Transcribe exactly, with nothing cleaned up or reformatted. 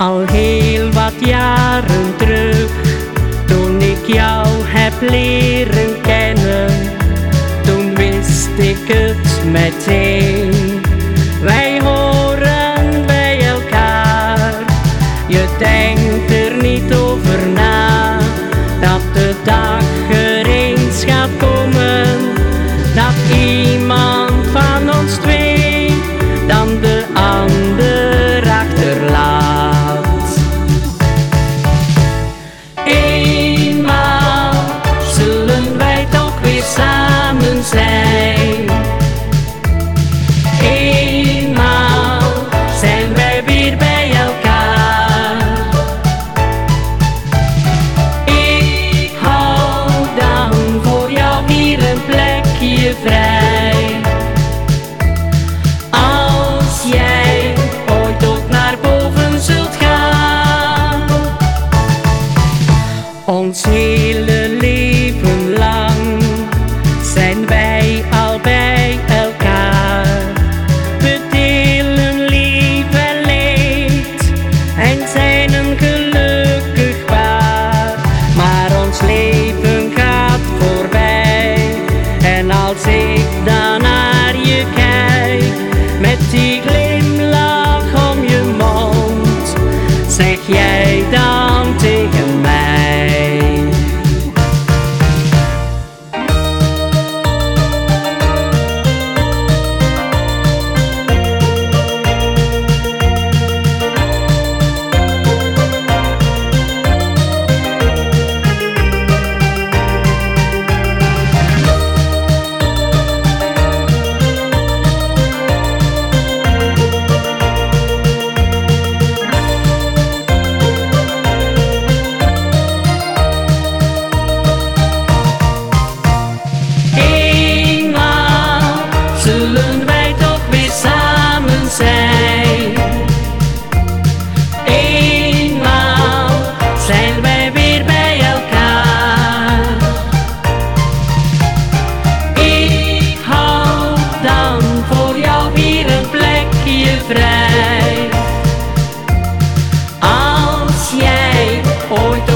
Al heel wat jaren terug, toen ik jou heb leren kennen, toen wist ik het meteen. Wij horen bij elkaar, je denkt er niet over na, dat de dag er eens gaat komen, dat iemand van ons twee dan de ander achterlaat. Eenmaal zullen wij toch weer samen zijn. Eenmaal zijn wij weer bij elkaar. Ik hou dan voor jou hier een plekje vrij. Als jij ooit ook naar boven zult gaan. Ons hele leven lang zijn wij al bij elkaar. We delen lief en leed en zijn een gelukkig paar. Maar ons leven gaat voorbij en als ik dan naar je kijk, met die glimlach om je mond, zeg jij dan tegen mij. Zullen wij toch weer samen zijn. Eenmaal zijn wij weer bij elkaar. Ik hou dan voor jou hier een plekje vrij. Als jij ooit